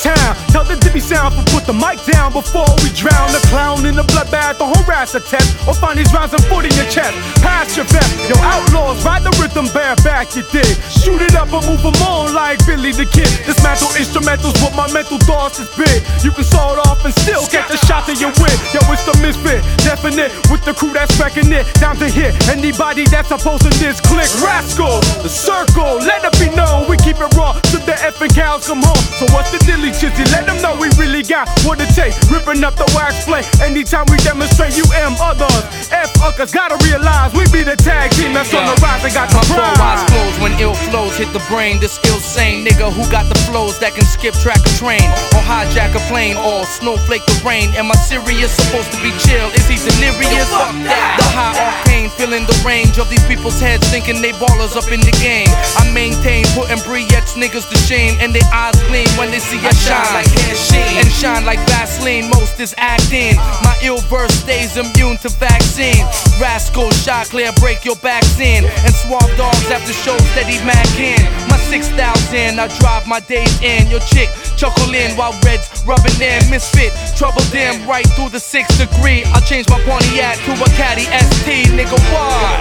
town. Tell the Dibby sound for put the mic down before we drown the clown in the bloodbath or harass a test, or find these rounds and foot in your chest. Pass your vest, yo outlaws, ride the rhythm bareback, you dig. Shoot it up and move them on like Billy the Kid. Dismantle instrumentals with my mental thoughts is big. You can saw it off and still get the shot that you win. Yo, it's the misfit, definite with the crew that's wrecking it. Down to hit anybody that's opposing this click. Rascal, the circle, let it be known. We keep it raw till the effing cows come home. So what's the dilly chizzy? Let them know we really got what it takes. Ripping up the wax plate anytime we demonstrate. You others, F-uckers, gotta realize we be the tag team that's on the rise and got the pride. My eyes closed when ill flows hit the brain. This ill sane nigga who got the flows that can skip track a train or hijack a plane or snowflake the rain. Am I serious? Supposed to be chill? Is he delirious? The high octane feeling the range of these people's heads, thinking they ballers up in the game. I maintain putting Briettes niggas to shame, and their eyes gleam when they see us shine and shine like Vaseline. Most is acting. My ill verse stays immune to vaccine. Rascal, shot clear, break your backs in, and swab dogs after shows steady Mac in. My 6,000, I drive my days in. Your chick chuckle in while reds rubbing in. Misfit, trouble them right through the 6th degree. I change my Pontiac to a Caddy ST, nigga. What?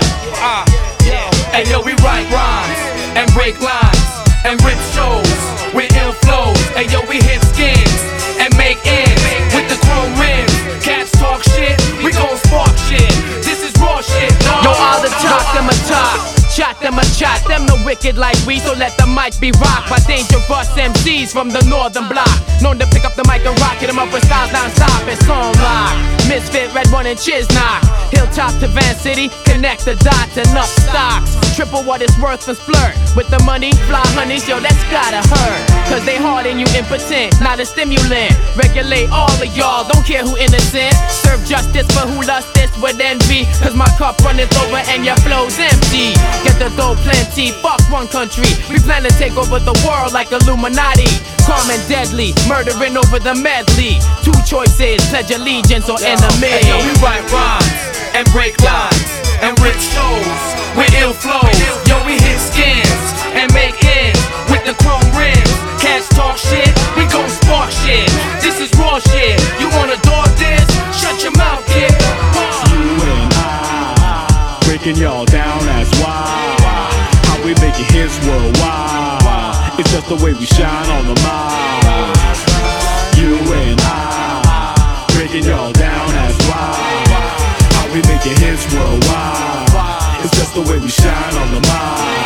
Hey yo, we write rhymes and break lines and rip shows with ill flows. Hey yo, we hit skins and make ends with the chrome rims. Cats talk shit, we gon' spark shit. This is raw shit, dog. Yo, all the talk, them a talk. Shot them a shot, them no wicked like we, so let the mic be rocked by dangerous MCs from the northern block. Known to pick up the mic and rock, hit them up with styles non-stop, it's on lock. Misfit, Red One and Chisnock. Hilltop to Van City, connect the dots, enough stocks. Triple what it's worth and splurt. With the money, fly honeys, yo, that's gotta hurt. Cause they hard and you impotent, not a stimulant. Regulate all of y'all, don't care who innocent. Serve justice for who lust this with envy. Cause my cup runneth over and your flow's empty. Get the dough plenty, fuck one country. We plan to take over the world like Illuminati. Calm and deadly, murdering over the medley. Two choices, pledge allegiance or enemy. Hey, yo, we write rhymes and break lines and rip shows with ill flows. Yo, we hit skins and make ends with the chrome rims. Cats talk shit, we gon' spark shit. This is raw shit. You wanna dog this? Shut your mouth, kid. You and I breaking y'all down, that's why. How we making hits worldwide. It's just the way we shine on the mic. You and I breaking y'all down, that's why. How we making hits worldwide. It's just the way we shine on the mic.